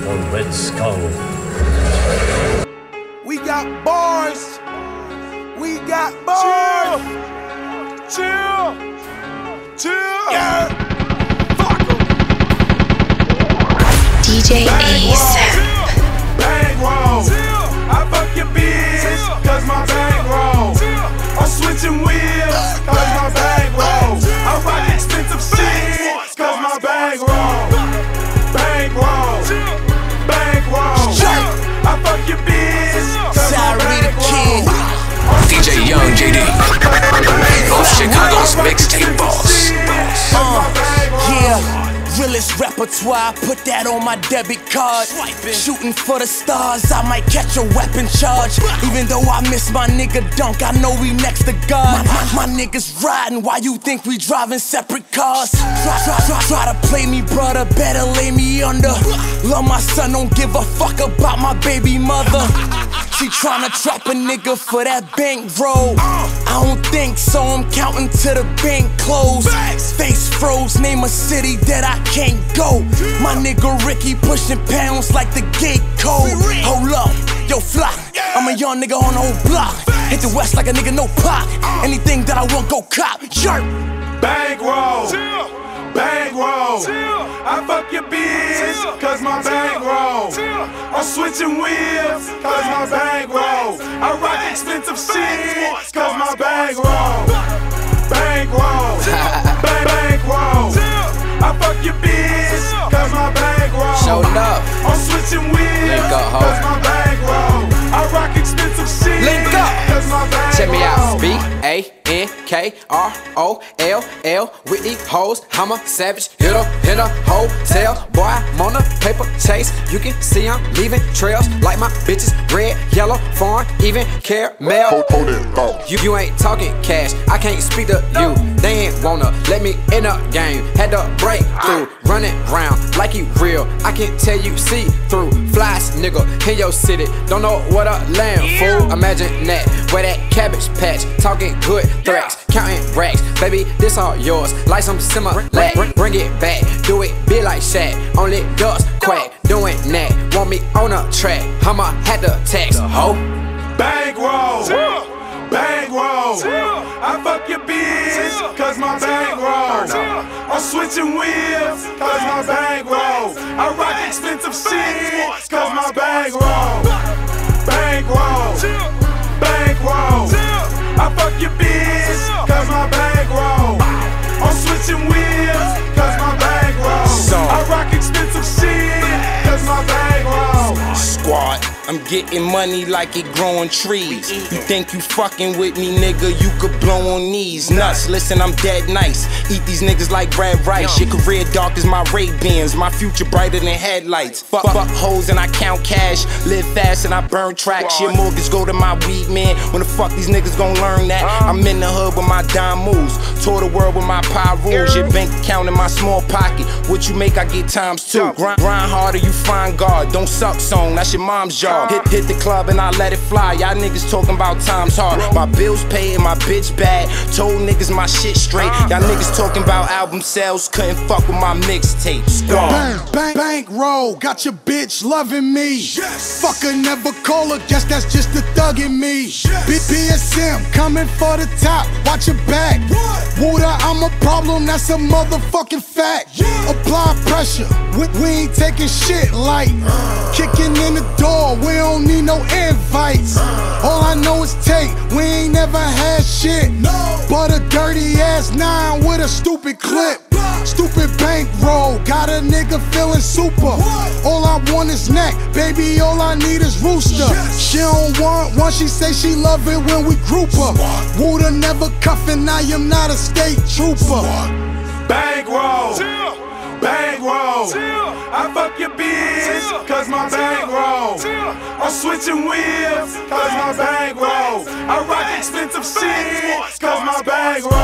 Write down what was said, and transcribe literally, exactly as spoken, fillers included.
on Red Skull. We got bars. We got bars. Chill. Chill. Chill. Yeah. Fuck 'em. D J A$AP. Bankroll. I fuck your bitch, cause my bankroll. I'm switching wheels, cause my bankroll. I rock expensive shit, cause my bankroll. Bankroll. Bankroll. I fuck your bitch, cause my bankroll. D J Young J D, of Chicago's mixtape boss. Uh, yeah. Realest repertoire, put that on my debit card. Shooting for the stars, I might catch a weapon charge. Even though I miss my nigga Dunk, I know we next to God. My, my, my niggas riding, why you think we driving separate cars? Try, try, try, try to play me, brother, better lay me under. Love my son, don't give a fuck about my baby mother. She tryna trap a nigga for that bankroll. I don't think so, I'm counting to the bank close. Face froze, name a city that I can't go. My nigga Ricky pushing pounds like the gate code. Hold up, yo fly, I'm a young nigga on the whole block. Hit the west like a nigga no pop. Anything that I want, go cop, jerk. Bankroll, bankroll. I fuck your bitch, cause my bankroll. I'm switching wheels, cause my bankroll. I rock expensive shit, cause my bankroll. Bankroll, bankroll. I fuck your bitch, cause my bankroll. Showed up. I'm switching wheels, up, cause my bankroll. I rock expensive shit, Link up. cause my bankroll. Check me out, B A N K R O L L. With these hoes, I'm a savage. Hit up in a hotel. Boy, I'm on a paper chase. You can see I'm leaving trails like my bitches. Red, yellow, foreign, even caramel. You, you ain't talking cash, I can't speak to you. They ain't wanna let me in a game. Had to break through, running round like you real. I can tell you see through. Flies nigga in your city, don't know what a land fool. Imagine that, where that cabbage patch, talking good threats, counting racks. Baby, this all yours, like some similar. Bring, bring it back, do it big like Shaq. Only ducks quack, doing that. Want me on a track, I'ma have to text. Ho. Bankroll, bankroll. I fuck your bitch, cause my bankroll. I'm switching wheels, cause my bankroll. I rock expensive shit, cause my bankroll. Bankroll, bankroll. I fuck your bitch, cause my bankroll. I'm switching wheels, cause my bankroll. I rock expensive shit, cause my bankroll. Squad, I'm getting money like it growing trees. You think you fucking with me, nigga, you could blow on these nuts. Listen, I'm dead nice. Eat these niggas like bread rice. Your career dark as my Ray-Bans. My future brighter than headlights. Fuck, fuck hoes and I count cash. Live fast and I burn tracks. Your mortgage go to my weed man. When the fuck these niggas gon' learn that? I'm in the hood with my dime moves. Tour the world with my power rules. Your bank account in my small pocket. What you make, I get times two. Grind, grind harder, you find God. Don't suck song, that's your mom's job. Hit, hit the club and I let it fly. Y'all niggas talking about times hard. My bills paid and my bitch bad. Told niggas my shit straight. Y'all niggas talking about album sales. Couldn't fuck with my mixtape. Bang, bang, bankroll. Got your bitch loving me. Yes. Fucker never call her. Guess that's just the thug in me. Yes. B S M coming for the top. Watch your back. What? Water, I'm a problem. That's a motherfucking fact. Yeah. Apply pressure. We, we ain't taking shit light. Uh. Kicking in the door. We don't need no invites. All I know is take. We ain't never had shit. No. But a dirty ass nine with a stupid clip. Stupid bankroll. Got a nigga feeling super. All I want is neck. Baby, all I need is rooster. She don't want one. She say she love it when we group her. Wooda never cuffin'. I am not a state trooper. Bankroll. Bankroll. I fuck your bitch, cause my bankroll. I'm switching wheels, cause my bankroll. I rock expensive shit, cause my bankroll.